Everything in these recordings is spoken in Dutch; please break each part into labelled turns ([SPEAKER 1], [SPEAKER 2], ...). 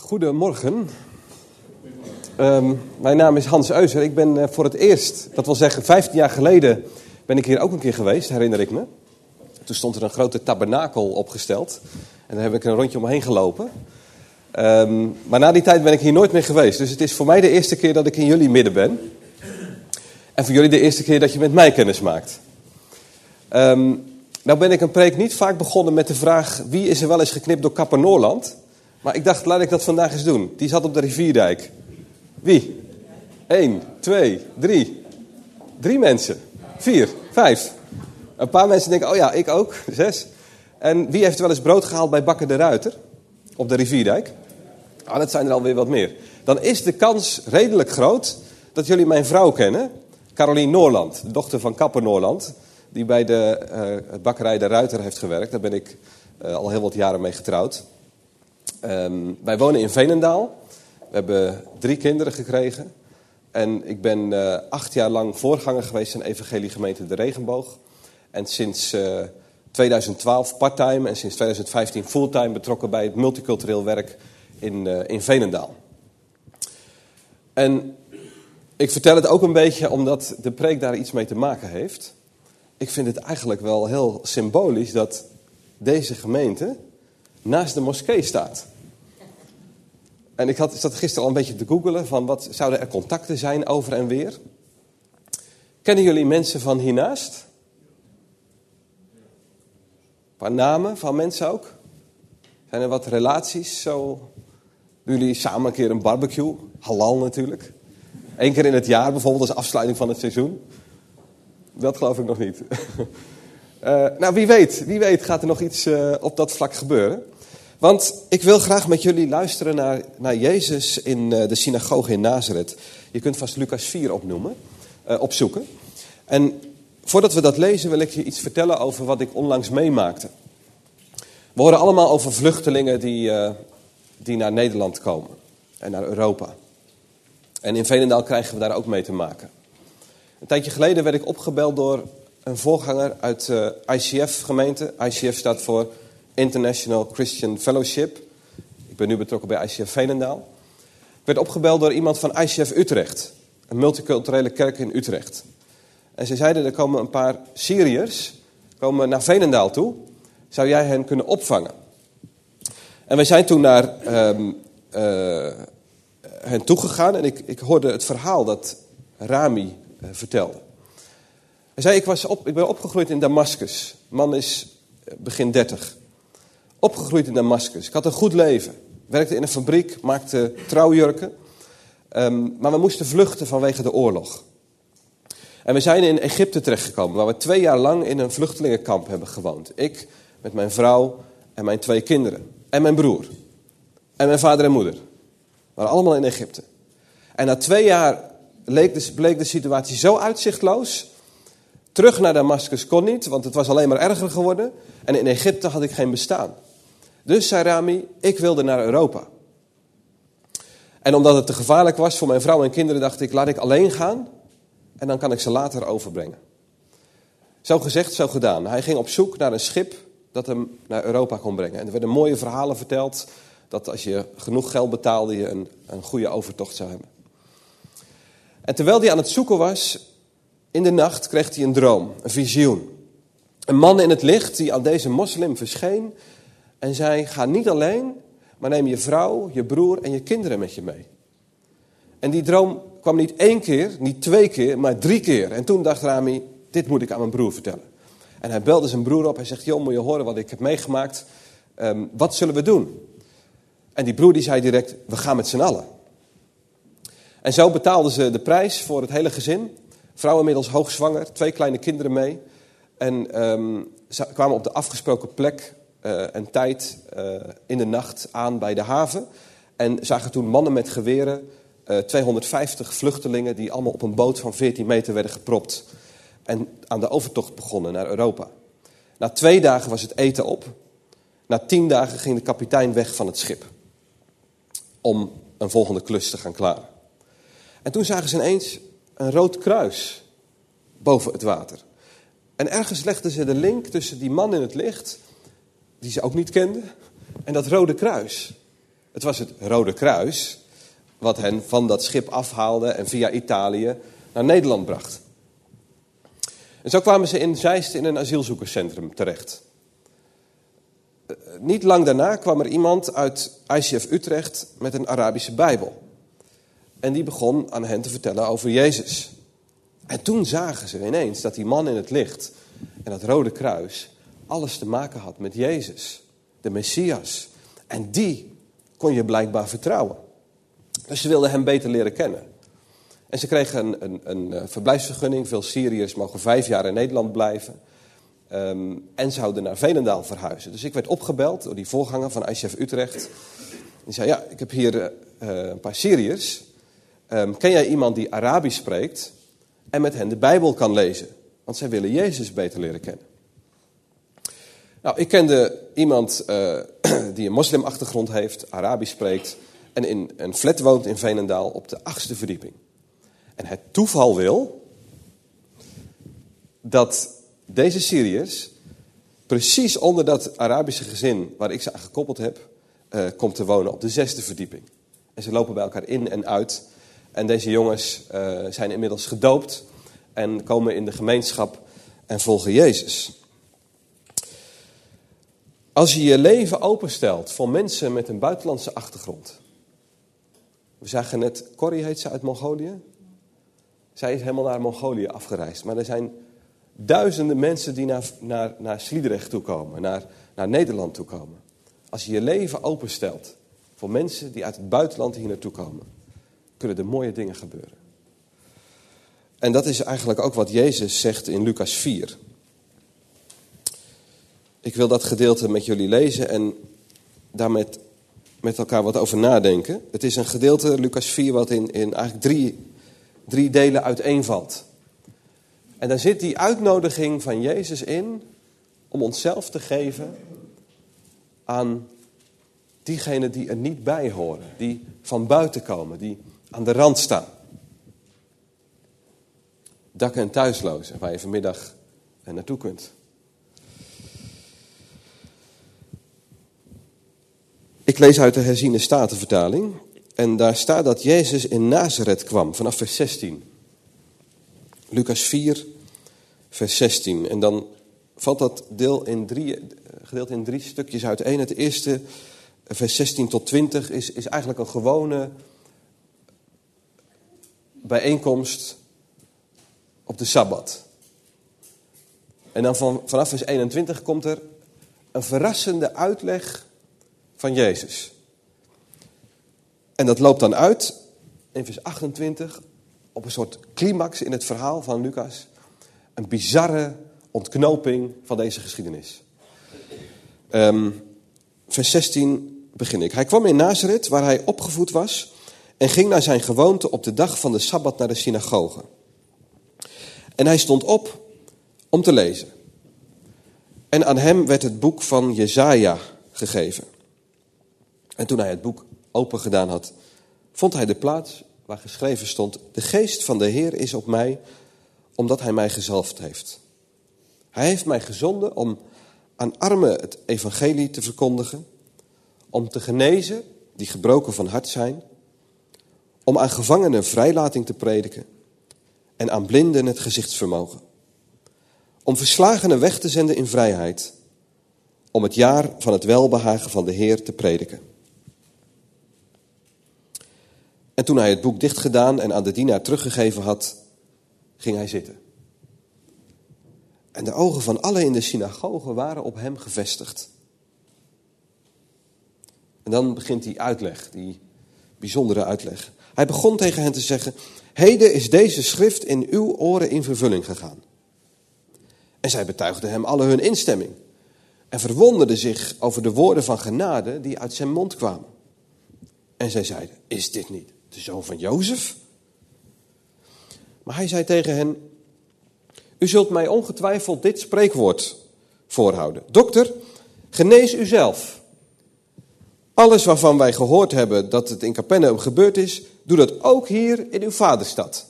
[SPEAKER 1] Goedemorgen. Mijn naam is Hans Euser. Ik ben voor het eerst, dat wil zeggen 15 jaar geleden, ben ik hier ook een keer geweest, herinner ik me. Toen stond er een grote tabernakel opgesteld. En daar heb ik een rondje omheen gelopen. Maar na die tijd ben ik hier nooit meer geweest. Dus het is voor mij de eerste keer dat ik in jullie midden ben. En voor jullie de eerste keer dat je met mij kennis maakt. Nou ben ik een preek niet vaak begonnen met de vraag: wie is er wel eens geknipt door Kapper Noorland? Maar ik dacht, laat ik dat vandaag eens doen. Die zat op de rivierdijk. Wie? 1, 2, 3. 3 mensen. 4, 5. Een paar mensen denken, oh ja, ik ook. 6. En wie heeft wel eens brood gehaald bij Bakker de Ruiter? Op de rivierdijk? Ah, dat zijn er alweer wat meer. Dan is de kans redelijk groot dat jullie mijn vrouw kennen. Carolien Noorland, de dochter van Kapper Noorland. Die bij de bakkerij de Ruiter heeft gewerkt. Daar ben ik al heel wat jaren mee getrouwd. Wij wonen in Veenendaal. We hebben 3 kinderen gekregen. En ik ben 8 jaar lang voorganger geweest in Evangeliegemeente De Regenboog. En sinds 2012 parttime en sinds 2015 fulltime betrokken bij het multicultureel werk in Veenendaal. En ik vertel het ook een beetje omdat de preek daar iets mee te maken heeft. Ik vind het eigenlijk wel heel symbolisch dat deze gemeente naast de moskee staat. En ik zat gisteren al een beetje te googelen van wat zouden er contacten zijn over en weer. Kennen jullie mensen van hiernaast? Een paar namen van mensen ook. Zijn er wat relaties? Zo doen jullie samen een keer een barbecue? Halal natuurlijk. 1 keer in het jaar bijvoorbeeld als afsluiting van het seizoen. Dat geloof ik nog niet. Nou, wie weet gaat er nog iets op dat vlak gebeuren. Want ik wil graag met jullie luisteren naar Jezus in de synagoge in Nazareth. Je kunt vast Lucas 4 opzoeken. En voordat we dat lezen wil ik je iets vertellen over wat ik onlangs meemaakte. We horen allemaal over vluchtelingen die naar Nederland komen en naar Europa. En in Veenendaal krijgen we daar ook mee te maken. Een tijdje geleden werd ik opgebeld door een voorganger uit de ICF-gemeente. ICF staat voor International Christian Fellowship. Ik ben nu betrokken bij ICF Veenendaal. Ik werd opgebeld door iemand van ICF Utrecht. Een multiculturele kerk in Utrecht. En ze zeiden, er komen een paar Syriërs naar Veenendaal toe. Zou jij hen kunnen opvangen? En wij zijn toen naar hen toegegaan. En ik hoorde het verhaal dat Rami vertelde. Hij zei, ik ben opgegroeid in Damascus. De man is begin 30. Opgegroeid in Damascus. Ik had een goed leven. Werkte in een fabriek, maakte trouwjurken. Maar we moesten vluchten vanwege de oorlog. En we zijn in Egypte terechtgekomen, waar we 2 jaar lang in een vluchtelingenkamp hebben gewoond. Ik met mijn vrouw en mijn 2 kinderen. En mijn broer. En mijn vader en moeder. We waren allemaal in Egypte. En na 2 jaar bleek de situatie zo uitzichtloos. Terug naar Damascus kon niet, want het was alleen maar erger geworden. En in Egypte had ik geen bestaan. Dus zei Rami, ik wilde naar Europa. En omdat het te gevaarlijk was voor mijn vrouw en kinderen, dacht ik, laat ik alleen gaan. En dan kan ik ze later overbrengen. Zo gezegd, zo gedaan. Hij ging op zoek naar een schip dat hem naar Europa kon brengen. En er werden mooie verhalen verteld, dat als je genoeg geld betaalde, je een goede overtocht zou hebben. En terwijl hij aan het zoeken was, in de nacht kreeg hij een droom, een visioen. Een man in het licht die aan deze moslim verscheen en zei, ga niet alleen, maar neem je vrouw, je broer en je kinderen met je mee. En die droom kwam niet 1 keer, niet 2 keer, maar 3 keer. En toen dacht Rami, dit moet ik aan mijn broer vertellen. En hij belde zijn broer op, hij zegt, joh, moet je horen wat ik heb meegemaakt. Wat zullen we doen? En die broer die zei direct, we gaan met z'n allen. En zo betaalden ze de prijs voor het hele gezin. Vrouw inmiddels hoogzwanger, 2 kleine kinderen mee. En ze kwamen op de afgesproken plek en tijd in de nacht aan bij de haven. En zagen toen mannen met geweren, 250 vluchtelingen die allemaal op een boot van 14 meter werden gepropt. En aan de overtocht begonnen naar Europa. Na 2 dagen was het eten op. Na 10 dagen ging de kapitein weg van het schip. Om een volgende klus te gaan klaren. En toen zagen ze ineens een rood kruis boven het water. En ergens legden ze de link tussen die man in het licht, die ze ook niet kenden, en dat rode kruis. Het was het Rode Kruis wat hen van dat schip afhaalde en via Italië naar Nederland bracht. En zo kwamen ze in Zeist in een asielzoekerscentrum terecht. Niet lang daarna kwam er iemand uit ICF Utrecht met een Arabische Bijbel. En die begon aan hen te vertellen over Jezus. En toen zagen ze ineens dat die man in het licht en dat Rode Kruis alles te maken had met Jezus, de Messias. En die kon je blijkbaar vertrouwen. Dus ze wilden hem beter leren kennen. En ze kregen een verblijfsvergunning. Veel Syriërs mogen 5 jaar in Nederland blijven. En zouden naar Veenendaal verhuizen. Dus ik werd opgebeld door die voorganger van ICF Utrecht. Die zei, ja, ik heb hier een paar Syriërs. Ken jij iemand die Arabisch spreekt en met hen de Bijbel kan lezen? Want zij willen Jezus beter leren kennen. Nou, ik kende iemand die een moslimachtergrond heeft, Arabisch spreekt en in een flat woont in Veenendaal op de 8e verdieping. En het toeval wil dat deze Syriërs precies onder dat Arabische gezin waar ik ze aan gekoppeld heb, komt te wonen op de 6e verdieping. En ze lopen bij elkaar in en uit. En deze jongens zijn inmiddels gedoopt en komen in de gemeenschap en volgen Jezus. Als je je leven openstelt voor mensen met een buitenlandse achtergrond. We zagen net, Corrie heet ze uit Mongolië. Zij is helemaal naar Mongolië afgereisd. Maar er zijn duizenden mensen die naar Sliedrecht toe komen, naar Nederland toe komen. Als je je leven openstelt voor mensen die uit het buitenland hier naartoe komen, kunnen er mooie dingen gebeuren. En dat is eigenlijk ook wat Jezus zegt in Lucas 4. Ik wil dat gedeelte met jullie lezen en daar met elkaar wat over nadenken. Het is een gedeelte, Lucas 4, wat in eigenlijk drie delen uiteenvalt. En daar zit die uitnodiging van Jezus in om onszelf te geven aan diegenen die er niet bij horen. Die van buiten komen, die aan de rand staan. Dak- en thuislozen, waar je vanmiddag naartoe kunt. Ik lees uit de herziene statenvertaling. En daar staat dat Jezus in Nazareth kwam, vanaf vers 16. Lucas 4, vers 16. En dan valt dat gedeeld in 3 stukjes uiteen. Het eerste, vers 16 tot 20, is eigenlijk een gewone bijeenkomst op de Sabbat. En dan vanaf vers 21 komt er een verrassende uitleg van Jezus. En dat loopt dan uit in vers 28 op een soort climax in het verhaal van Lucas. Een bizarre ontknoping van deze geschiedenis. Vers 16 begin ik. Hij kwam in Nazareth, waar hij opgevoed was, en ging naar zijn gewoonte op de dag van de Sabbat naar de synagoge. En hij stond op om te lezen. En aan hem werd het boek van Jesaja gegeven. En toen hij het boek open gedaan had, vond hij de plaats waar geschreven stond: de geest van de Heer is op mij, omdat hij mij gezalfd heeft. Hij heeft mij gezonden om aan armen het evangelie te verkondigen, om te genezen die gebroken van hart zijn, om aan gevangenen vrijlating te prediken en aan blinden het gezichtsvermogen, om verslagenen weg te zenden in vrijheid, om het jaar van het welbehagen van de Heer te prediken. En toen hij het boek dichtgedaan en aan de dienaar teruggegeven had, ging hij zitten. En de ogen van allen in de synagoge waren op hem gevestigd. En dan begint die uitleg, die bijzondere uitleg. Hij begon tegen hen te zeggen: heden is deze schrift in uw oren in vervulling gegaan. En zij betuigden hem alle hun instemming. En verwonderden zich over de woorden van genade die uit zijn mond kwamen. En zij zeiden: is dit niet de zoon van Jozef? Maar hij zei tegen hen: u zult mij ongetwijfeld dit spreekwoord voorhouden. Dokter, genees u zelf. Alles waarvan wij gehoord hebben dat het in Capernaum gebeurd is, doe dat ook hier in uw vaderstad.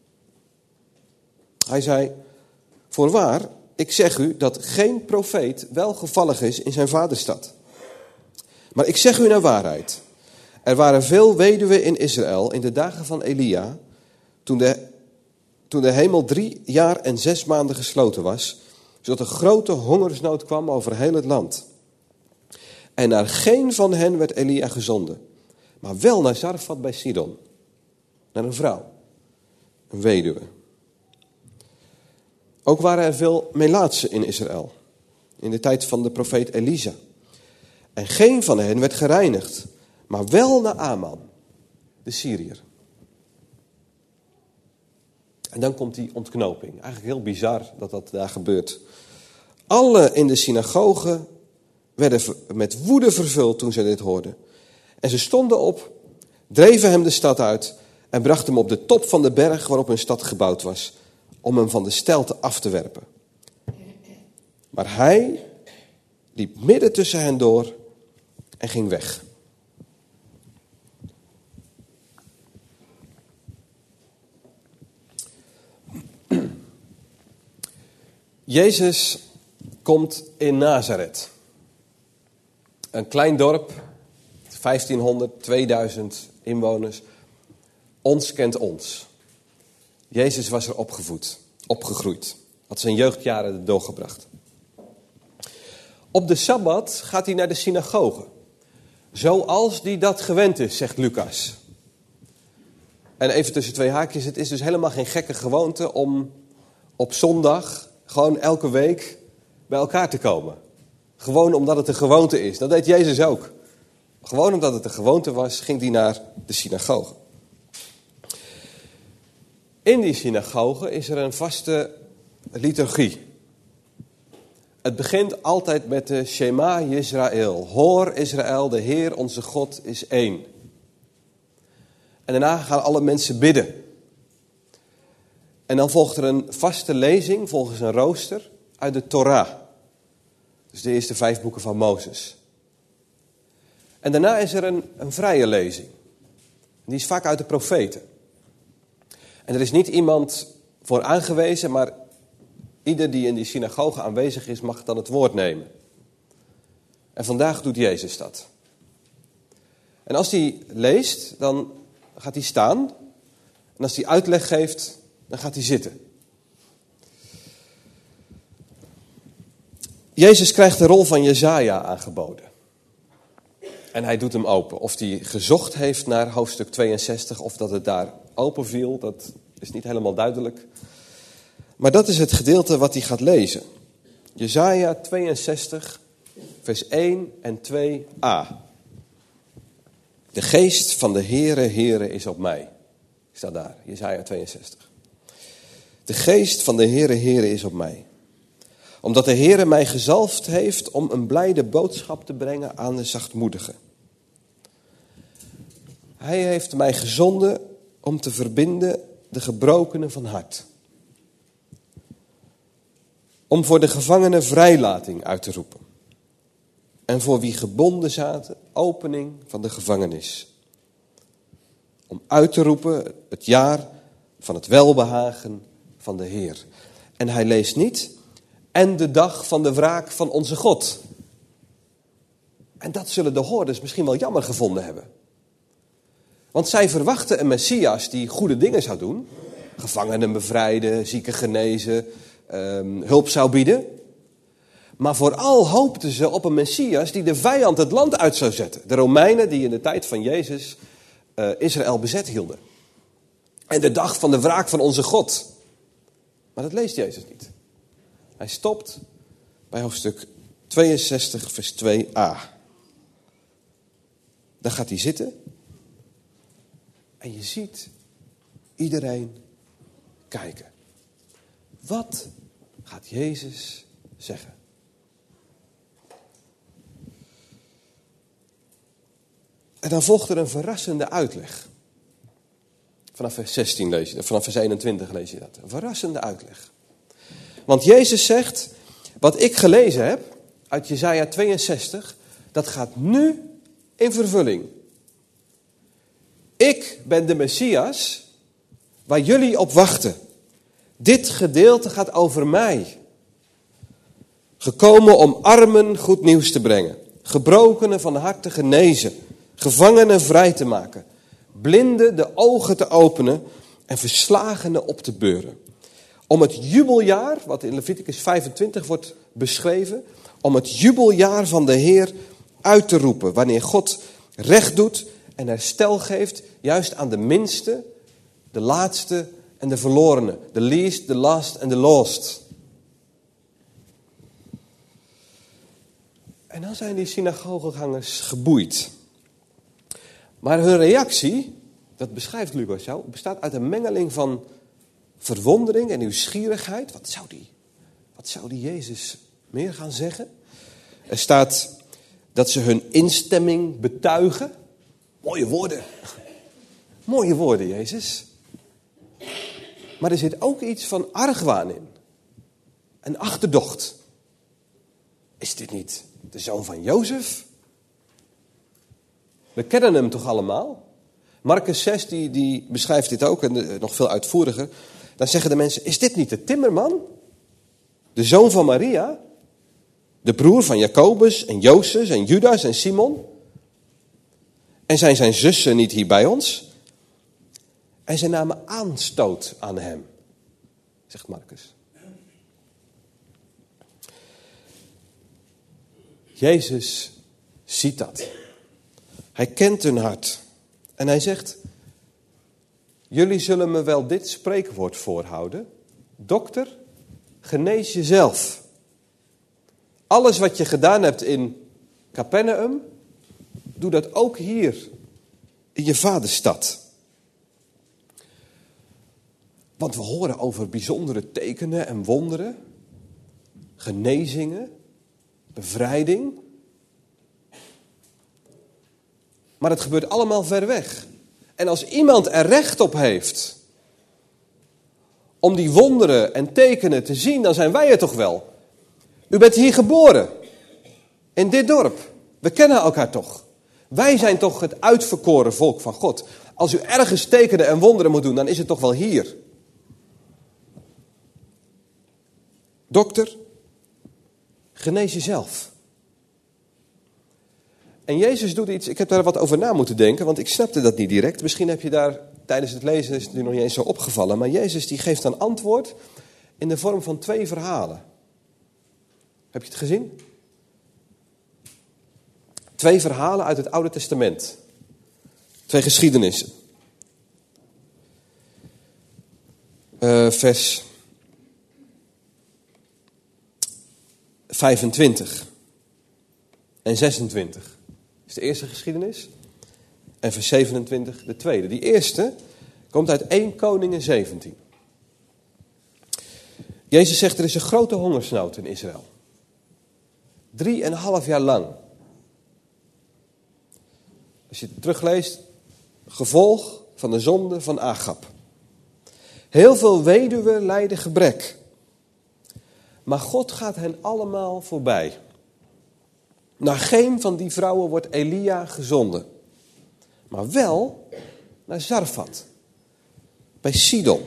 [SPEAKER 1] Hij zei: voorwaar, ik zeg u dat geen profeet welgevallig is in zijn vaderstad. Maar ik zeg u naar waarheid, Er waren veel weduwen in Israël in de dagen van Elia, toen de hemel 3 jaar en 6 maanden gesloten was, zodat een grote hongersnood kwam over heel het land. En naar geen van hen werd Elia gezonden, maar wel naar Zarfat bij Sidon, naar een vrouw, een weduwe. Ook waren er veel melaatsen in Israël, in de tijd van de profeet Elisa. En geen van hen werd gereinigd, maar wel Naaman, de Syriër. En dan komt die ontknoping. Eigenlijk heel bizar dat dat daar gebeurt. Alle in de synagoge werden met woede vervuld toen ze dit hoorden. En ze stonden op, dreven hem de stad uit en brachten hem op de top van de berg waarop hun stad gebouwd was, om hem van de steilte af te werpen. Maar hij liep midden tussen hen door en ging weg. Jezus komt in Nazareth. Een klein dorp, 1500, 2000 inwoners. Ons kent ons. Jezus was er opgegroeid. Had zijn jeugdjaren er doorgebracht. Op de Sabbat gaat hij naar de synagoge. Zoals die dat gewend is, zegt Lucas. En even tussen 2 haakjes, het is dus helemaal geen gekke gewoonte om op zondag gewoon elke week bij elkaar te komen. Gewoon omdat het een gewoonte is. Dat deed Jezus ook. Gewoon omdat het een gewoonte was, ging hij naar de synagoge. In die synagoge is er een vaste liturgie. Het begint altijd met de Shema Yisrael. Hoor Israël, de Heer onze God is één. En daarna gaan alle mensen bidden. En dan volgt er een vaste lezing volgens een rooster uit de Torah. Dus de eerste 5 boeken van Mozes. En daarna is er een vrije lezing. Die is vaak uit de profeten. En er is niet iemand voor aangewezen, maar ieder die in die synagoge aanwezig is, mag dan het woord nemen. En vandaag doet Jezus dat. En als hij leest, dan gaat hij staan. En als hij uitleg geeft, dan gaat hij zitten. Jezus krijgt de rol van Jesaja aangeboden. En hij doet hem open. Of hij gezocht heeft naar hoofdstuk 62, of dat het daar open viel, dat is niet helemaal duidelijk. Maar dat is het gedeelte wat hij gaat lezen. Jesaja 62, vers 1 en 2a. De geest van de Heere is op mij. Staat daar, Jesaja 62. De geest van de Heere is op mij. Omdat de Heere mij gezalfd heeft om een blijde boodschap te brengen aan de zachtmoedigen. Hij heeft mij gezonden om te verbinden de gebrokenen van hart. Om voor de gevangenen vrijlating uit te roepen. En voor wie gebonden zaten, opening van de gevangenis. Om uit te roepen het jaar van het welbehagen van de Heer. En hij leest niet, en de dag van de wraak van onze God. En dat zullen de hoorders misschien wel jammer gevonden hebben. Want zij verwachten een Messias die goede dingen zou doen. Gevangenen bevrijden, zieken genezen, hulp zou bieden. Maar vooral hoopten ze op een Messias die de vijand het land uit zou zetten. De Romeinen die in de tijd van Jezus Israël bezet hielden. En de dag van de wraak van onze God. Maar dat leest Jezus niet. Hij stopt bij hoofdstuk 62 vers 2a. Daar gaat hij zitten. En je ziet iedereen kijken. Wat gaat Jezus zeggen? En dan volgt er een verrassende uitleg. Vanaf vers 16 lees je dat, vanaf vers 21 lees je dat. Een verrassende uitleg. Want Jezus zegt, wat ik gelezen heb uit Jesaja 62, dat gaat nu in vervulling. Ik ben de Messias waar jullie op wachten. Dit gedeelte gaat over mij. Gekomen om armen goed nieuws te brengen. Gebrokenen van hart te genezen. gevangenen vrij te maken, blinden de ogen te openen en verslagenen op te beuren. Om het jubeljaar, wat in Leviticus 25 wordt beschreven, om het jubeljaar van de Heer uit te roepen, wanneer God recht doet en herstel geeft, juist aan de minste, de laatste en de verlorene. The least, the last en the lost. En dan zijn die synagogegangers geboeid. Maar hun reactie, dat beschrijft Lucas zo, bestaat uit een mengeling van verwondering en nieuwsgierigheid. Wat zou die Jezus meer gaan zeggen? Er staat dat ze hun instemming betuigen. Mooie woorden. Mooie woorden, Jezus. Maar er zit ook iets van argwaan in. Een achterdocht. Is dit niet de zoon van Jozef? We kennen hem toch allemaal? Marcus 6 die beschrijft dit ook en nog veel uitvoeriger. Dan zeggen de mensen, is dit niet de timmerman? De zoon van Maria? De broer van Jacobus en Jozef en Judas en Simon? En zijn zijn zussen niet hier bij ons? En ze namen aanstoot aan hem, zegt Marcus. Jezus ziet dat. Hij kent hun hart. En hij zegt, jullie zullen me wel dit spreekwoord voorhouden. Dokter, genees jezelf. Alles wat je gedaan hebt in Capernaum, doe dat ook hier in je vaderstad. Want we horen over bijzondere tekenen en wonderen, genezingen, bevrijding. Maar het gebeurt allemaal ver weg. En als iemand er recht op heeft om die wonderen en tekenen te zien, dan zijn wij het toch wel. U bent hier geboren, in dit dorp. We kennen elkaar toch. Wij zijn toch het uitverkoren volk van God. Als u ergens tekenen en wonderen moet doen, dan is het toch wel hier. Dokter, genees jezelf. En Jezus doet iets, ik heb daar wat over na moeten denken, want ik snapte dat niet direct. Misschien heb je daar tijdens het lezen, is het nu nog niet eens zo opgevallen. Maar Jezus die geeft dan antwoord in de vorm van 2 verhalen. Heb je het gezien? 2 verhalen uit het Oude Testament. 2 geschiedenissen. Vers 25 en 26 is de eerste geschiedenis. En vers 27 de tweede. Die eerste komt uit 1 Koningen 17. Jezus zegt, er is een grote hongersnood in Israël. 3,5 jaar lang. Als je het terugleest, gevolg van de zonde van Agab. Heel veel weduwen lijden gebrek. Maar God gaat hen allemaal voorbij. Naar geen van die vrouwen wordt Elia gezonden. Maar wel naar Zarfat. Bij Sidon.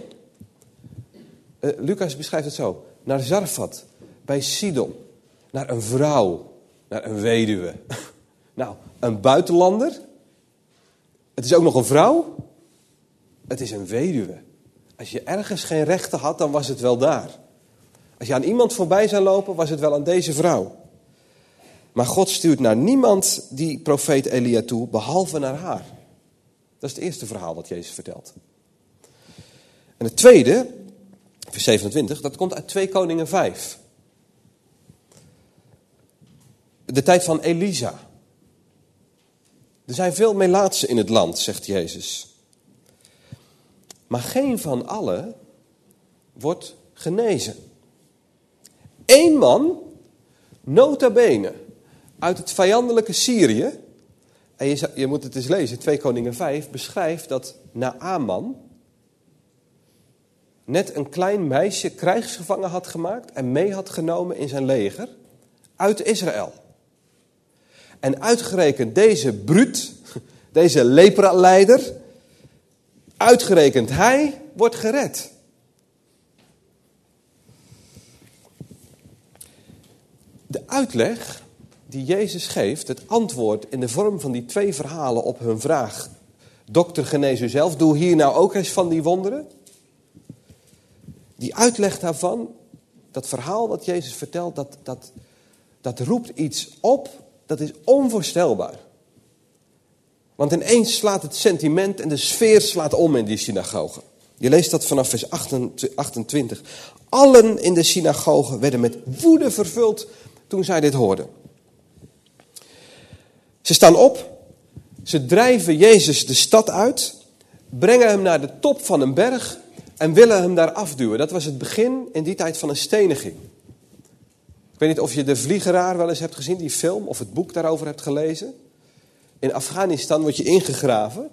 [SPEAKER 1] Lucas beschrijft het zo. Naar Zarfat. Bij Sidon. Naar een vrouw. Naar een weduwe. Nou, een buitenlander. Het is ook nog een vrouw. Het is een weduwe. Als je ergens geen rechten had, dan was het wel daar. Als je aan iemand voorbij zou lopen, was het wel aan deze vrouw. Maar God stuurt naar niemand die profeet Elia toe, behalve naar haar. Dat is het eerste verhaal dat Jezus vertelt. En het tweede, vers 27, dat komt uit 2 Koningen 5. De tijd van Elisa. Er zijn veel melaatsen in het land, zegt Jezus. Maar geen van allen wordt genezen. 1 man, nota bene, uit het vijandelijke Syrië. En je moet het eens lezen, 2 Koningen 5 beschrijft dat Naaman net een klein meisje krijgsgevangen had gemaakt en mee had genomen in zijn leger uit Israël. En uitgerekend deze bruut, deze lepra-leider, uitgerekend hij wordt gered. De uitleg die Jezus geeft, het antwoord in de vorm van die 2 verhalen op hun vraag. Dokter, genees u zelf, doe hier nou ook eens van die wonderen. Die uitleg daarvan, dat verhaal wat Jezus vertelt, dat roept iets op, dat is onvoorstelbaar. Want ineens slaat het sentiment en de sfeer slaat om in die synagoge. Je leest dat vanaf vers 28. Allen in de synagoge werden met woede vervuld toen zij dit hoorden. Ze staan op, ze drijven Jezus de stad uit, brengen hem naar de top van een berg en willen hem daar afduwen. Dat was het begin in die tijd van een steniging. Ik weet niet of je De Vliegeraar wel eens hebt gezien, die film, of het boek daarover hebt gelezen. In Afghanistan word je ingegraven.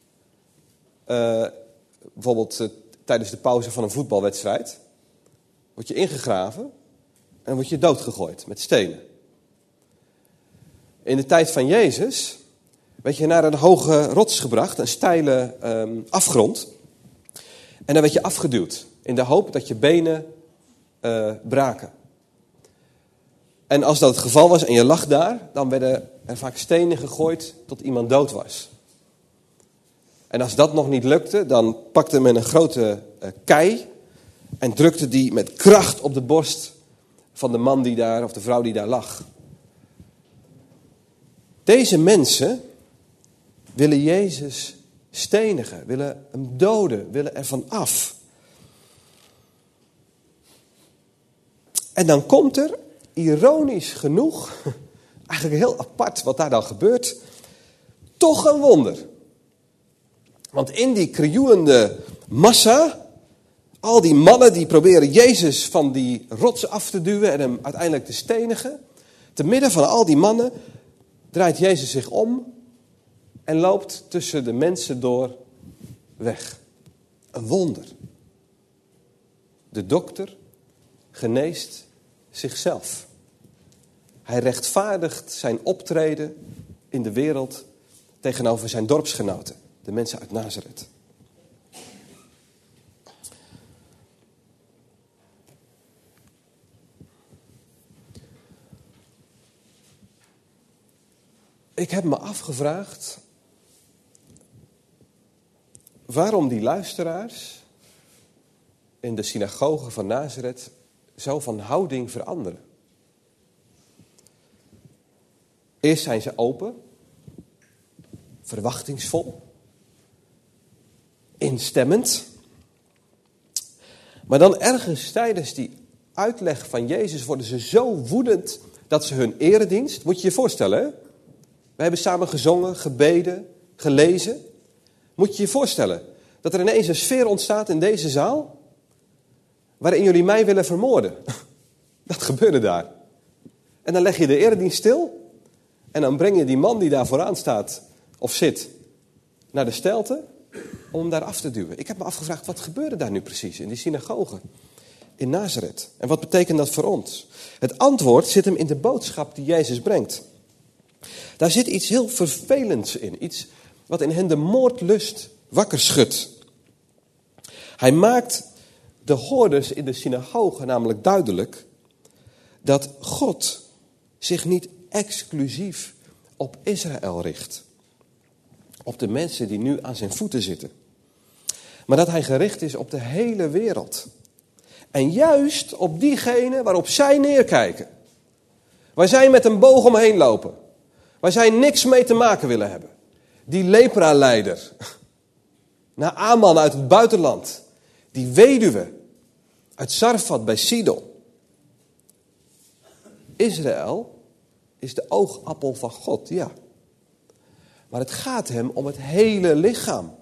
[SPEAKER 1] Bijvoorbeeld tijdens de pauze van een voetbalwedstrijd. Word je ingegraven en word je doodgegooid met stenen. In de tijd van Jezus werd je naar een hoge rots gebracht, een steile afgrond. En dan werd je afgeduwd in de hoop dat je benen braken. En als dat het geval was en je lag daar, dan werden er vaak stenen gegooid tot iemand dood was. En als dat nog niet lukte, dan pakte men een grote kei en drukte die met kracht op de borst van de man die daar, of de vrouw die daar lag. Deze mensen willen Jezus stenigen, willen hem doden, willen er van af. En dan komt er, ironisch genoeg, eigenlijk heel apart wat daar dan gebeurt, toch een wonder. Want in die krioelende massa, al die mannen die proberen Jezus van die rots af te duwen en hem uiteindelijk te stenigen, te midden van al die mannen draait Jezus zich om en loopt tussen de mensen door weg. Een wonder. De dokter geneest zichzelf. Hij rechtvaardigt zijn optreden in de wereld tegenover zijn dorpsgenoten, de mensen uit Nazareth. Ik heb me afgevraagd waarom die luisteraars in de synagoge van Nazareth zo van houding veranderen. Eerst zijn ze open, verwachtingsvol, instemmend. Maar dan ergens tijdens die uitleg van Jezus worden ze zo woedend dat ze hun eredienst, moet je je voorstellen, hè? We hebben samen gezongen, gebeden, gelezen. Moet je je voorstellen dat er ineens een sfeer ontstaat in deze zaal waarin jullie mij willen vermoorden. Dat gebeurde daar. En dan leg je de eredienst stil en dan breng je die man die daar vooraan staat of zit naar de steilte om hem daar af te duwen. Ik heb me afgevraagd, wat gebeurde daar nu precies in die synagoge in Nazareth? En wat betekent dat voor ons? Het antwoord zit hem in de boodschap die Jezus brengt. Daar zit iets heel vervelends in. Iets wat in hen de moordlust wakker schudt. Hij maakt de hoorders in de synagoge namelijk duidelijk dat God zich niet exclusief op Israël richt. Op de mensen die nu aan zijn voeten zitten. Maar dat hij gericht is op de hele wereld. En juist op diegenen waarop zij neerkijken. Waar zij met een boog omheen lopen. Waar zij niks mee te maken willen hebben. Die lepra-leider. Naaman uit het buitenland. Die weduwe uit Sarfat bij Sidon. Israël is de oogappel van God, ja. Maar het gaat hem om het hele lichaam.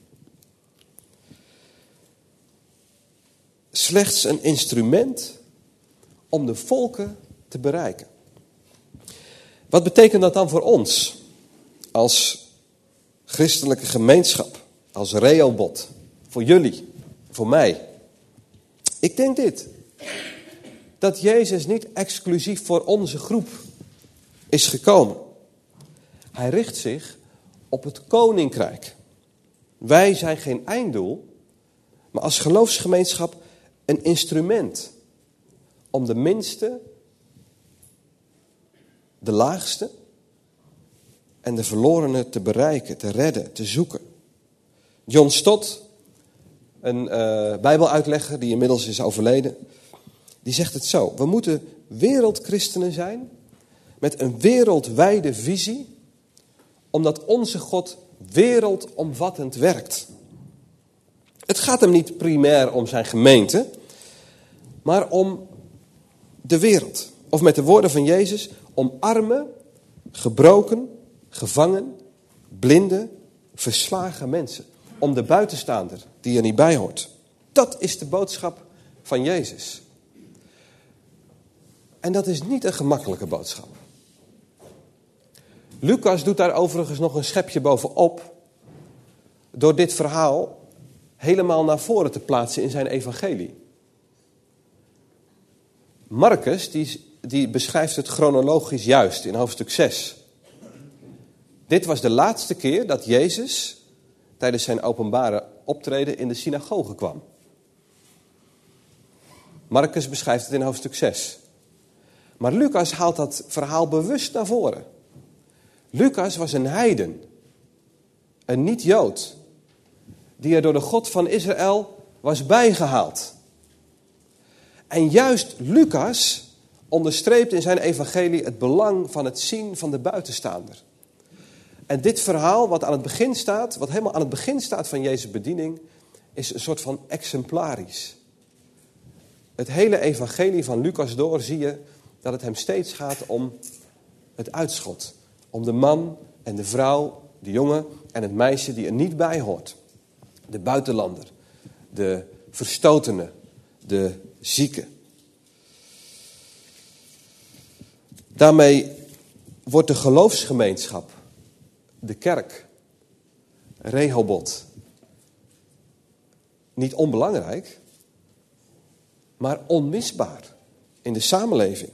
[SPEAKER 1] Slechts een instrument om de volken te bereiken. Wat betekent dat dan voor ons? Als christelijke gemeenschap. Als Rehoboth. Voor jullie. Voor mij. Ik denk dit. Dat Jezus niet exclusief voor onze groep is gekomen. Hij richt zich op het koninkrijk. Wij zijn geen einddoel. Maar als geloofsgemeenschap een instrument. Om de minste, de laagste en de verlorenen te bereiken, te redden, te zoeken. John Stott, een bijbeluitlegger die inmiddels is overleden, die zegt het zo: we moeten wereldchristenen zijn met een wereldwijde visie, omdat onze God wereldomvattend werkt. Het gaat hem niet primair om zijn gemeente, maar om de wereld. Of met de woorden van Jezus, om arme, gebroken, gevangen, blinde, verslagen mensen. Om de buitenstaander die er niet bij hoort. Dat is de boodschap van Jezus. En dat is niet een gemakkelijke boodschap. Lucas doet daar overigens nog een schepje bovenop, door dit verhaal helemaal naar voren te plaatsen in zijn evangelie. Marcus die beschrijft het chronologisch juist in hoofdstuk 6. Dit was de laatste keer dat Jezus tijdens zijn openbare optreden in de synagoge kwam. Marcus beschrijft het in hoofdstuk 6. Maar Lucas haalt dat verhaal bewust naar voren. Lucas was een heiden, een niet-Jood, die er door de God van Israël was bijgehaald. En juist Lucas onderstreept in zijn evangelie het belang van het zien van de buitenstaander. En dit verhaal wat helemaal aan het begin staat van Jezus' bediening, is een soort van exemplarisch. Het hele evangelie van Lucas door zie je dat het hem steeds gaat om het uitschot. Om de man en de vrouw, de jongen en het meisje die er niet bij hoort. De buitenlander, de verstotene, de zieke. Daarmee wordt de geloofsgemeenschap, de kerk, Rehoboth, niet onbelangrijk, maar onmisbaar in de samenleving.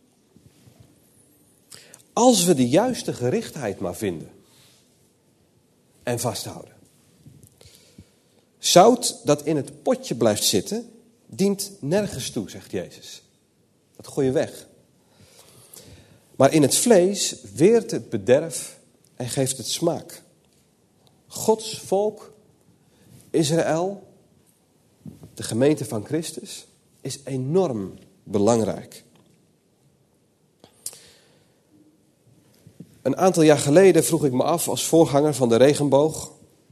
[SPEAKER 1] Als we de juiste gerichtheid maar vinden en vasthouden. Zout dat in het potje blijft zitten, dient nergens toe, zegt Jezus. Dat gooi je weg. Maar in het vlees weert het bederf en geeft het smaak. Gods volk, Israël, de gemeente van Christus, is enorm belangrijk. Een aantal jaar geleden vroeg ik me af als voorganger van de regenboog: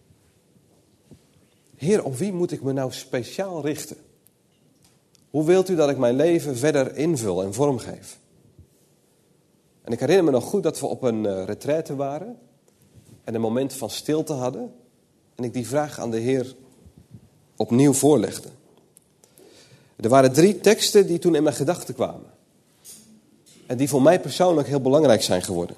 [SPEAKER 1] Heer, op wie moet ik me nou speciaal richten? Hoe wilt u dat ik mijn leven verder invul en vormgeef? En ik herinner me nog goed dat we op een retraite waren en een moment van stilte hadden. En ik die vraag aan de Heer opnieuw voorlegde. Er waren 3 teksten die toen in mijn gedachten kwamen. En die voor mij persoonlijk heel belangrijk zijn geworden.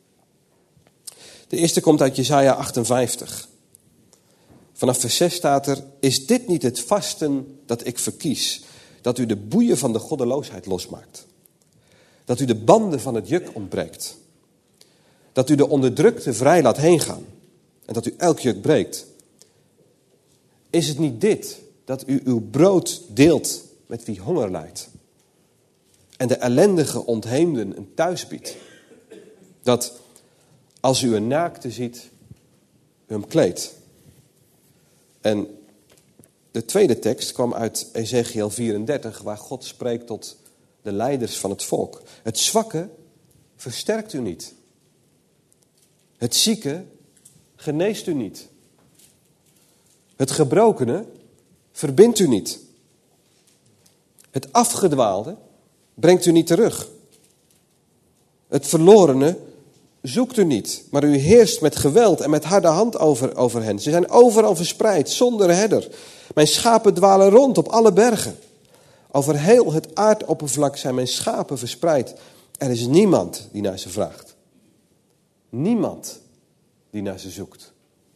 [SPEAKER 1] De eerste komt uit Jesaja 58. Vanaf vers 6 staat er: Is dit niet het vasten dat ik verkies? Dat u de boeien van de goddeloosheid losmaakt. Dat u de banden van het juk ontbreekt. Dat u de onderdrukte vrij laat heengaan. En dat u elk juk breekt. Is het niet dit, dat u uw brood deelt met wie honger lijdt? En de ellendige ontheemden een thuis biedt? Dat als u een naakte ziet, u hem kleedt. En de tweede tekst kwam uit Ezechiel 34, waar God spreekt tot de leiders van het volk. Het zwakke versterkt u niet. Het zieke geneest u niet. Het gebrokene verbindt u niet. Het afgedwaalde brengt u niet terug. Het verlorene zoekt u niet, maar u heerst met geweld en met harde hand over hen. Ze zijn overal verspreid, zonder herder. Mijn schapen dwalen rond op alle bergen. Over heel het aardoppervlak zijn mijn schapen verspreid. Er is niemand die naar ze vraagt. Niemand die naar ze zoekt.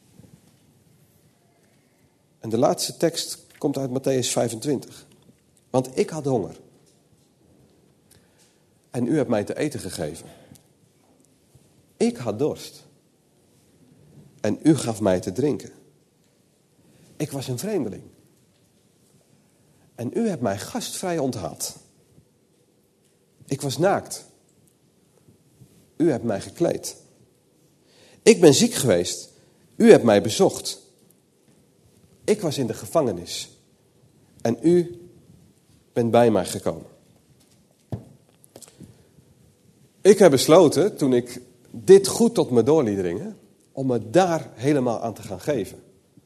[SPEAKER 1] En de laatste tekst komt uit Mattheüs 25. Want ik had honger. En u hebt mij te eten gegeven. Ik had dorst. En u gaf mij te drinken. Ik was een vreemdeling. En u hebt mij gastvrij onthaald. Ik was naakt. U hebt mij gekleed. Ik ben ziek geweest. U hebt mij bezocht. Ik was in de gevangenis. En u bent bij mij gekomen. Ik heb besloten, toen ik dit goed tot me door liet dringen, om me daar helemaal aan te gaan geven.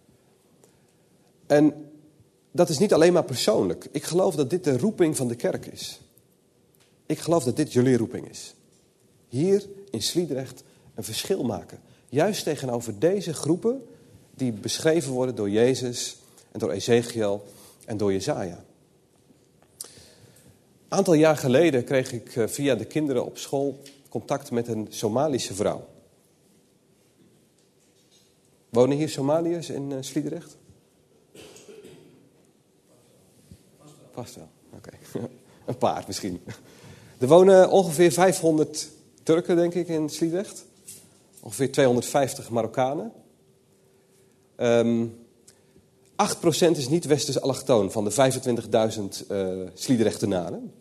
[SPEAKER 1] En dat is niet alleen maar persoonlijk. Ik geloof dat dit de roeping van de kerk is. Ik geloof dat dit jullie roeping is. Hier in Sliedrecht een verschil maken. Juist tegenover deze groepen die beschreven worden door Jezus en door Ezekiel en door Jesaja. Een aantal jaar geleden kreeg ik via de kinderen op school contact met een Somalische vrouw. Wonen hier Somaliërs in Sliedrecht? Vast wel, oké. Een paar misschien. Er wonen ongeveer 500 Turken, denk ik, in Sliedrecht. Ongeveer 250 Marokkanen. 8% is niet-westers allochtoon van de 25.000 Sliedrechtenaren.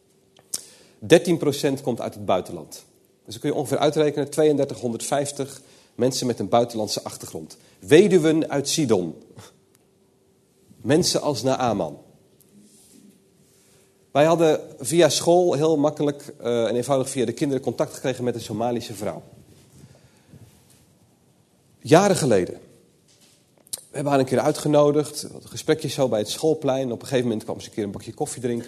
[SPEAKER 1] 13% komt uit het buitenland. Dus dan kun je ongeveer uitrekenen 3250 mensen met een buitenlandse achtergrond. Weduwen uit Sidon. Mensen als Naaman. Wij hadden via school heel makkelijk en eenvoudig via de kinderen contact gekregen met een Somalische vrouw. Jaren geleden. We hebben haar een keer uitgenodigd. Een gesprekje zo bij het schoolplein. Op een gegeven moment kwam ze een keer een bakje koffie drinken.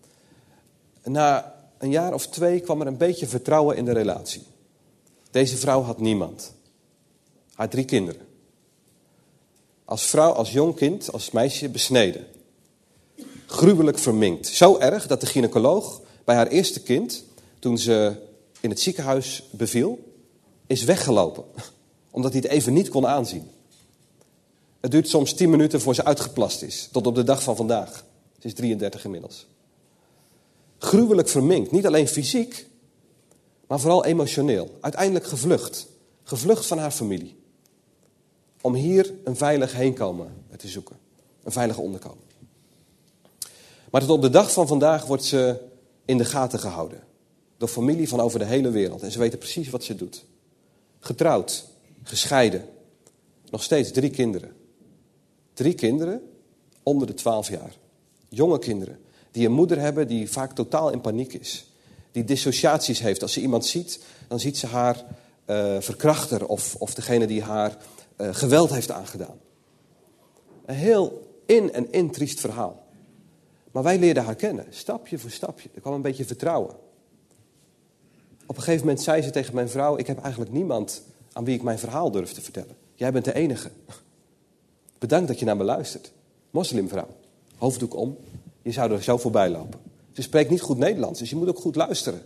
[SPEAKER 1] Na een jaar of 2 kwam er een beetje vertrouwen in de relatie. Deze vrouw had niemand. Haar 3 kinderen. Als vrouw, als jong kind, als meisje besneden. Gruwelijk verminkt. Zo erg dat de gynaecoloog bij haar eerste kind, toen ze in het ziekenhuis beviel, is weggelopen. Omdat hij het even niet kon aanzien. Het duurt soms 10 minuten voor ze uitgeplast is. Tot op de dag van vandaag. Ze is 33 inmiddels. Gruwelijk verminkt. Niet alleen fysiek, maar vooral emotioneel. Uiteindelijk gevlucht. Gevlucht van haar familie. Om hier een veilig heenkomen te zoeken. Een veilig onderkomen. Maar tot op de dag van vandaag wordt ze in de gaten gehouden. Door familie van over de hele wereld. En ze weten precies wat ze doet. Getrouwd. Gescheiden. Nog steeds 3 kinderen. 3 kinderen onder de 12 jaar. Jonge kinderen. Die een moeder hebben die vaak totaal in paniek is. Die dissociaties heeft. Als ze iemand ziet, dan ziet ze haar verkrachter. Of degene die haar geweld heeft aangedaan. Een heel in triest verhaal. Maar wij leerden haar kennen. Stapje voor stapje. Er kwam een beetje vertrouwen. Op een gegeven moment zei ze tegen mijn vrouw: ik heb eigenlijk niemand aan wie ik mijn verhaal durf te vertellen. Jij bent de enige. Bedankt dat je naar me luistert. Moslimvrouw. Hoofddoek om. Je zou er zo voorbij lopen. Ze spreekt niet goed Nederlands, dus je moet ook goed luisteren.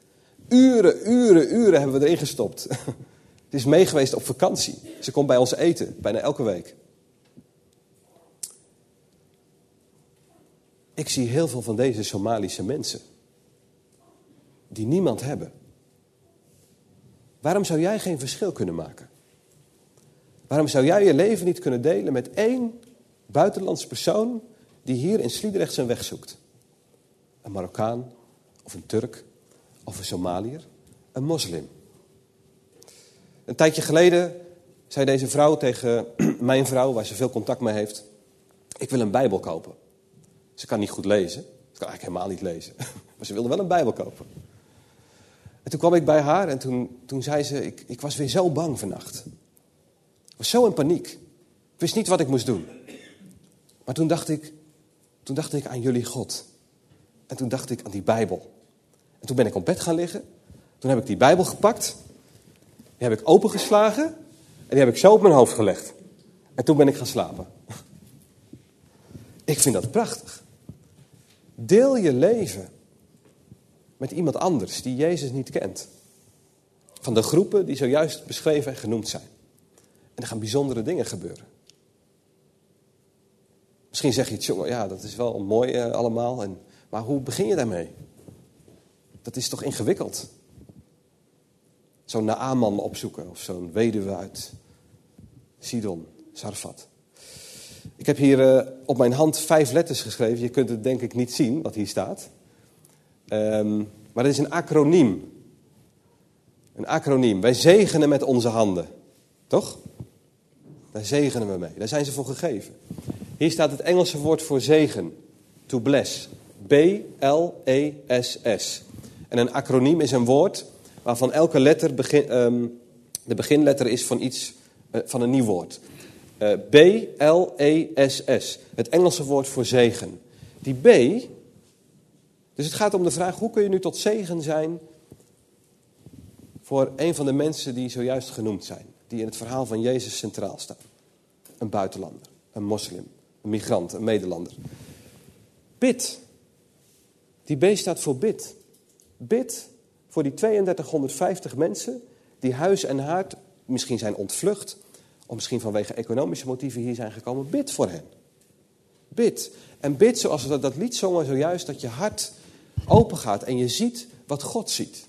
[SPEAKER 1] Uren hebben we erin gestopt. Het is meegeweest op vakantie. Ze komt bij ons eten, bijna elke week. Ik zie heel veel van deze Somalische mensen. Die niemand hebben. Waarom zou jij geen verschil kunnen maken? Waarom zou jij je leven niet kunnen delen met 1 buitenlandse persoon die hier in Sliedrecht zijn weg zoekt? Een Marokkaan, of een Turk, of een Somaliër, een moslim. Een tijdje geleden zei deze vrouw tegen mijn vrouw, waar ze veel contact mee heeft: ik wil een Bijbel kopen. Ze kan niet goed lezen. Ze kan eigenlijk helemaal niet lezen. Maar ze wilde wel een Bijbel kopen. En toen kwam ik bij haar en toen zei ze: ik was weer zo bang vannacht. Ik was zo in paniek. Ik wist niet wat ik moest doen. Maar toen dacht ik aan jullie God. En toen dacht ik aan die Bijbel. En toen ben ik op bed gaan liggen. Toen heb ik die Bijbel gepakt. Die heb ik opengeslagen. En die heb ik zo op mijn hoofd gelegd. En toen ben ik gaan slapen. Ik vind dat prachtig. Deel je leven met iemand anders die Jezus niet kent. Van de groepen die zojuist beschreven en genoemd zijn. En er gaan bijzondere dingen gebeuren. Misschien zeg je iets, jongen, ja, dat is wel mooi allemaal. Maar hoe begin je daarmee? Dat is toch ingewikkeld? Zo'n Naaman opzoeken of zo'n weduwe uit Sidon, Sarfat. Ik heb hier op mijn hand 5 letters geschreven. Je kunt het denk ik niet zien wat hier staat. Maar het is een acroniem. Een acroniem. Wij zegenen met onze handen. Toch? Daar zegenen we mee. Daar zijn ze voor gegeven. Hier staat het Engelse woord voor zegen. To bless. B-L-E-S-S. En een acroniem is een woord waarvan elke letter de beginletter is van iets, van een nieuw woord. B-L-E-S-S. Het Engelse woord voor zegen. Die B, dus het gaat om de vraag, hoe kun je nu tot zegen zijn voor een van de mensen die zojuist genoemd zijn. Die in het verhaal van Jezus centraal staan. Een buitenlander, een moslim, een migrant, een Nederlander. Bid. Die B staat voor bid. Bid voor die 3250 mensen die huis en haard misschien zijn ontvlucht, of misschien vanwege economische motieven hier zijn gekomen. Bid voor hen. Bid. En bid zoals we dat lied zongen zojuist, dat je hart open gaat en je ziet wat God ziet.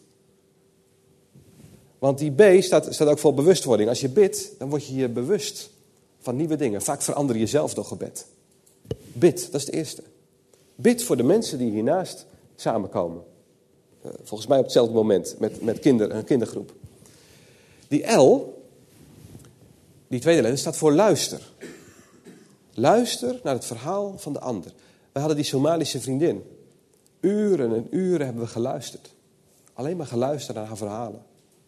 [SPEAKER 1] Want die B staat ook voor bewustwording. Als je bidt, dan word je je bewust van nieuwe dingen. Vaak verander je zelf door gebed. Bid, dat is het eerste. Bid voor de mensen die hiernaast samenkomen. Volgens mij op hetzelfde moment met een kindergroep. Die L, die tweede letter, staat voor luister. Luister naar het verhaal van de ander. We hadden die Somalische vriendin. Uren en uren hebben we geluisterd. Alleen maar geluisterd naar haar verhalen.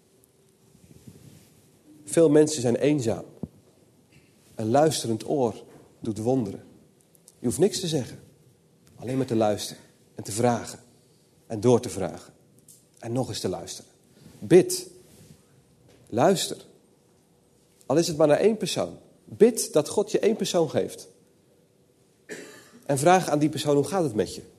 [SPEAKER 1] Veel mensen zijn eenzaam. Een luisterend oor doet wonderen. Je hoeft niks te zeggen. Alleen maar te luisteren en te vragen. En door te vragen. En nog eens te luisteren. Bid. Luister. Al is het maar naar één persoon. Bid dat God je één persoon geeft. En vraag aan die persoon, hoe gaat het met je?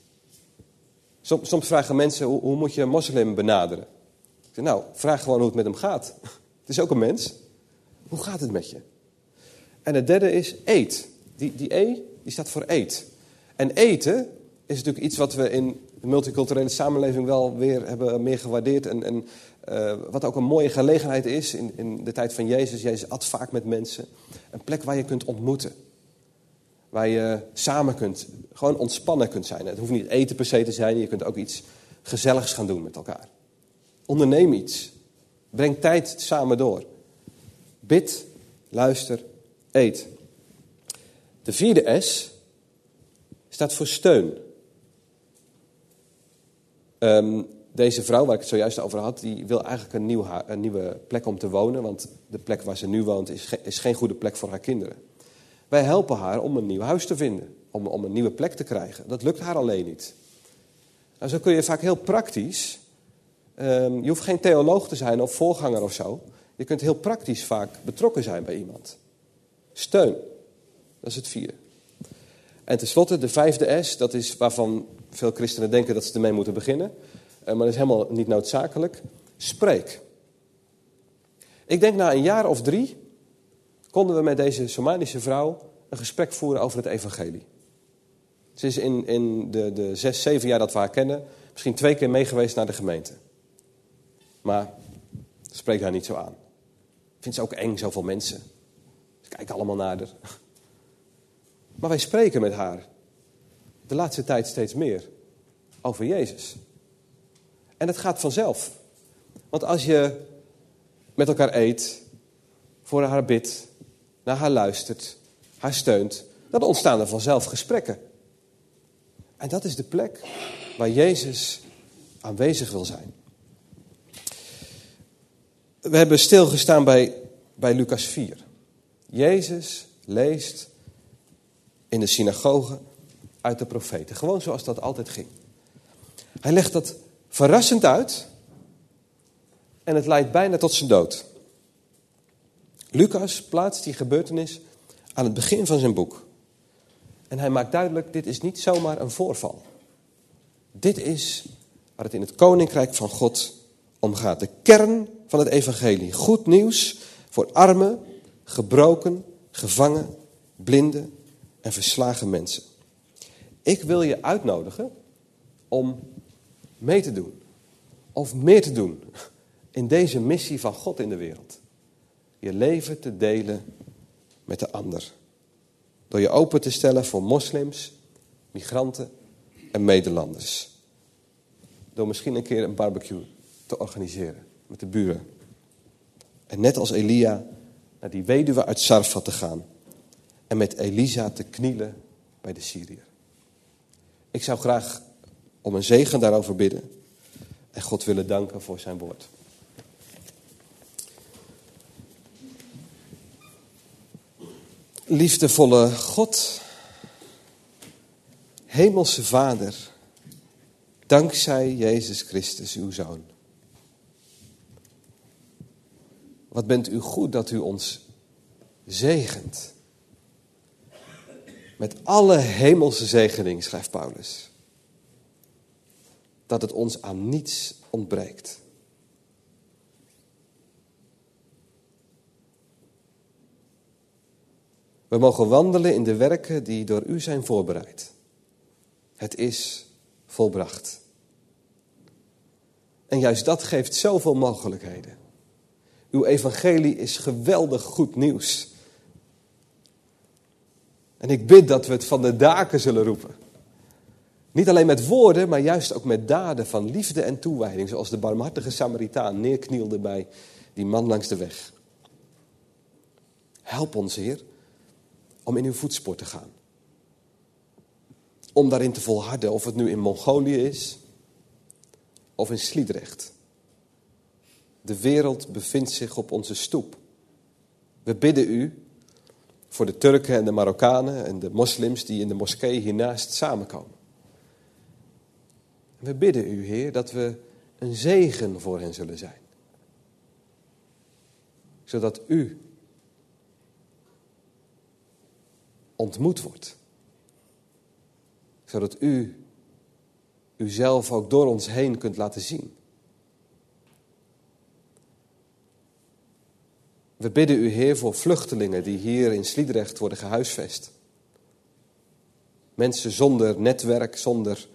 [SPEAKER 1] Soms vragen mensen, hoe moet je een moslim benaderen? Ik zeg, nou, vraag gewoon hoe het met hem gaat. Het is ook een mens. Hoe gaat het met je? En het derde is eet. Die E, die staat voor eet. En eten is natuurlijk iets wat we in de multiculturele samenleving wel weer hebben meer gewaardeerd. En wat ook een mooie gelegenheid is in de tijd van Jezus. Jezus at vaak met mensen. Een plek waar je kunt ontmoeten. Waar je samen gewoon ontspannen kunt zijn. Het hoeft niet eten per se te zijn. Je kunt ook iets gezelligs gaan doen met elkaar. Onderneem iets. Breng tijd samen door. Bid, luister, eet. De vierde S staat voor steun. Deze vrouw, waar ik het zojuist over had, die wil eigenlijk een nieuwe plek om te wonen. Want de plek waar ze nu woont is geen goede plek voor haar kinderen. Wij helpen haar om een nieuw huis te vinden. Om een nieuwe plek te krijgen. Dat lukt haar alleen niet. Nou, zo kun je vaak heel praktisch. Je hoeft geen theoloog te zijn of voorganger of zo. Je kunt heel praktisch vaak betrokken zijn bij iemand. Steun. Dat is het vierde. En tenslotte de vijfde S. Dat is waarvan veel christenen denken dat ze ermee moeten beginnen. Maar dat is helemaal niet noodzakelijk. Spreek. Ik denk na een jaar of 3... konden we met deze Somalische vrouw een gesprek voeren over het evangelie. Ze is in de 6, 7 jaar dat we haar kennen, misschien 2 keer meegeweest naar de gemeente. Maar spreek haar niet zo aan. Vindt ze ook eng, zoveel mensen. Ze kijken allemaal naar haar. Maar wij spreken met haar de laatste tijd steeds meer over Jezus. En het gaat vanzelf. Want als je met elkaar eet, voor haar bidt, naar haar luistert, haar steunt, dan ontstaan er vanzelf gesprekken. En dat is de plek waar Jezus aanwezig wil zijn. We hebben stilgestaan bij Lucas 4. Jezus leest in de synagoge uit de profeten. Gewoon zoals dat altijd ging. Hij legt dat verrassend uit en het leidt bijna tot zijn dood. Lucas plaatst die gebeurtenis aan het begin van zijn boek. En hij maakt duidelijk, dit is niet zomaar een voorval. Dit is waar het in het koninkrijk van God om gaat. De kern van het evangelie. Goed nieuws voor arme, gebroken, gevangen, blinden en verslagen mensen. Ik wil je uitnodigen om mee te doen. Of meer te doen in deze missie van God in de wereld. Je leven te delen met de ander. Door je open te stellen voor moslims, migranten en Nederlanders. Door misschien een keer een barbecue te organiseren. met de buren. En net als Elia naar die weduwe uit Sarfat te gaan. En met Elisa te knielen bij de Syriër. Ik zou graag om een zegen daarover bidden. En God willen danken voor zijn woord. Liefdevolle God, Hemelse Vader, dankzij Jezus Christus, uw Zoon. Wat bent u goed dat u ons zegent. Met alle hemelse zegening, schrijft Paulus. Dat het ons aan niets ontbreekt. We mogen wandelen in de werken die door u zijn voorbereid. Het is volbracht. En juist dat geeft zoveel mogelijkheden. Uw evangelie is geweldig goed nieuws. En ik bid dat we het van de daken zullen roepen. Niet alleen met woorden, maar juist ook met daden van liefde en toewijding. Zoals de barmhartige Samaritaan neerknielde bij die man langs de weg. Help ons, Heer, om in uw voetspoor te gaan. Om daarin te volharden, of het nu in Mongolië is of in Sliedrecht. De wereld bevindt zich op onze stoep. We bidden u voor de Turken en de Marokkanen en de moslims die in de moskee hiernaast samenkomen. We bidden u, Heer, dat we een zegen voor hen zullen zijn. Zodat u ontmoet wordt. Zodat u uzelf ook door ons heen kunt laten zien. We bidden u, Heer, voor vluchtelingen die hier in Sliedrecht worden gehuisvest. Mensen zonder netwerk, zonder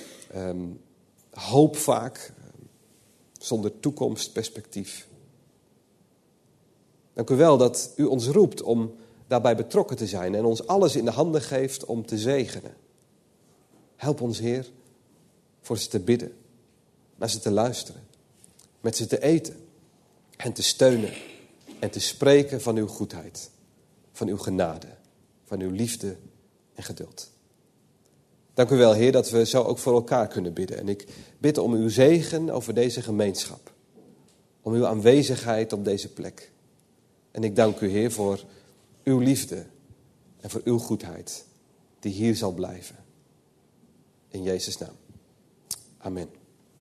[SPEAKER 1] hoop vaak, zonder toekomstperspectief. Dank u wel dat u ons roept om daarbij betrokken te zijn en ons alles in de handen geeft om te zegenen. Help ons, Heer, voor ze te bidden, naar ze te luisteren, met ze te eten en te steunen en te spreken van uw goedheid, van uw genade, van uw liefde en geduld. Dank u wel, Heer, dat we zo ook voor elkaar kunnen bidden. En ik bid om uw zegen over deze gemeenschap, om uw aanwezigheid op deze plek. En ik dank u, Heer, voor uw liefde en voor uw goedheid die hier zal blijven. In Jezus' naam. Amen.